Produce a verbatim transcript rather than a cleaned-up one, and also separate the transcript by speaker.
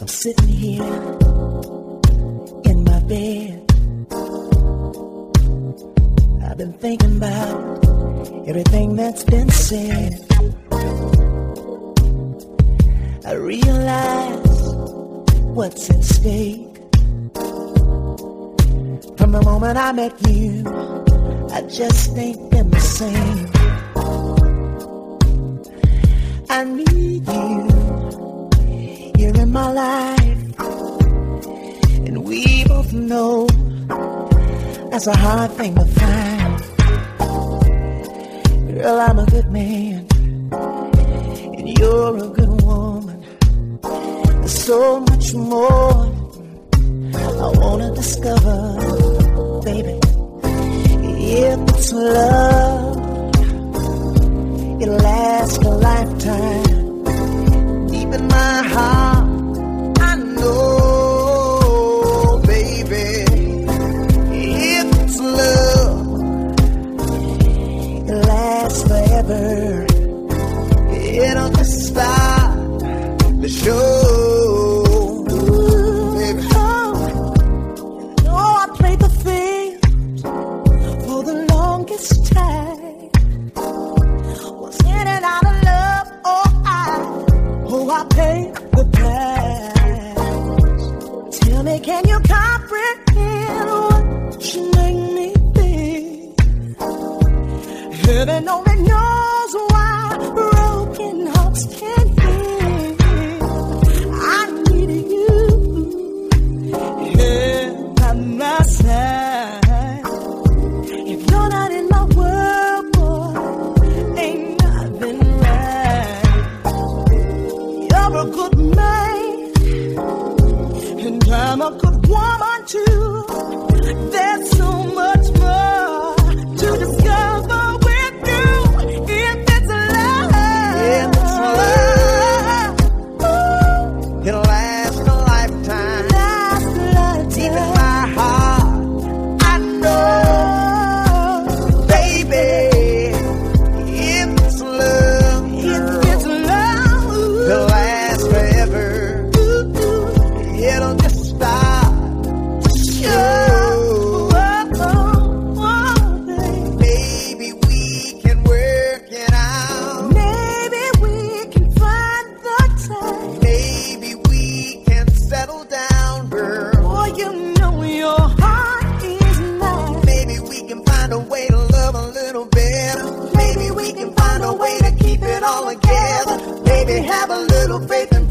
Speaker 1: sitting here in my bed. I've been thinking about everything that's been said. I realize what's at stake. From the moment I met you, I just ain't been the same. I need you, you're in my life, and we both know that's a hard thing to find. Girl, I'm a good man, and you're a good woman. There's so much more I wanna discover, baby. If it's love, it'll last a lifetime. Deep in my heart, I know, baby. If it's love, it'll last forever. It'll just start the show. Can you comprehend what you make me think? Heaven only knows why broken hearts can't heal. I need you here by my side. If you're not in my world, boy, ain't nothing right. You're a good man, and I'm a good woman too. There's so much more to discover with you. If it's love, if it's love, ooh, it'll last a lifetime. Last a lifetime. Deep in my heart, I know, baby. If it's love, if it's love, ooh, it'll last forever. Ooh, ooh, it'll just stop. Maybe we can work it out. Maybe we can find the time. Maybe we can settle down, girl. Boy, you know your heart is mine. Maybe we can find a way to love a little better. Maybe we can find a way to keep it all together. Maybe have a little faith in